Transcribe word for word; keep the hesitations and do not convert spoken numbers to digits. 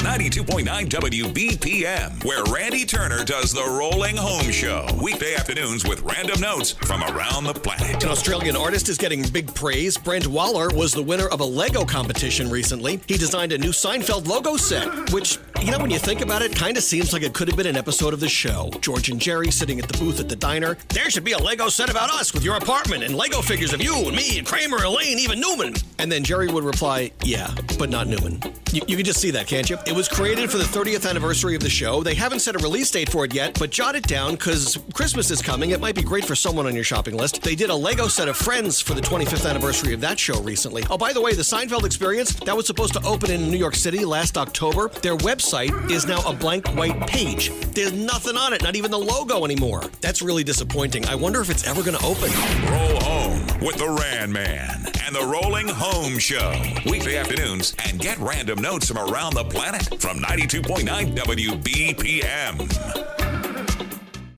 ninety-two point nine W B P M, where Randy Turner does the Rolling Home Show. Weekday afternoons with random notes from around the planet. An Australian artist is getting big praise. Brent Waller was the winner of a Lego competition recently. He designed a new Seinfeld logo set, which, you know, when you think about it, kind of seems like it could have been an episode of the show. George and Jerry sitting at the booth at the diner. There should be a Lego set about us with your apartment and Lego figures of you and me and Kramer, Elaine, even Newman. And then Jerry would reply, yeah, but not Newman. You, you can just see that, can't you? It was created for the thirtieth anniversary of the show. They haven't set a release date for it yet, but jot it down because Christmas is coming. It might be great for someone on your shopping list. They did a Lego set of Friends for the twenty-fifth anniversary of that show recently. Oh, by the way, the Seinfeld Experience, that was supposed to open in New York City last October. Their website is now a blank white page. There's nothing on it, not even the logo anymore. That's really disappointing. I wonder if it's ever going to open. Roll home with the Ran Man and the Rolling Home Show. Weekday afternoons, and get random notes from around the planet from ninety-two point nine W B P M.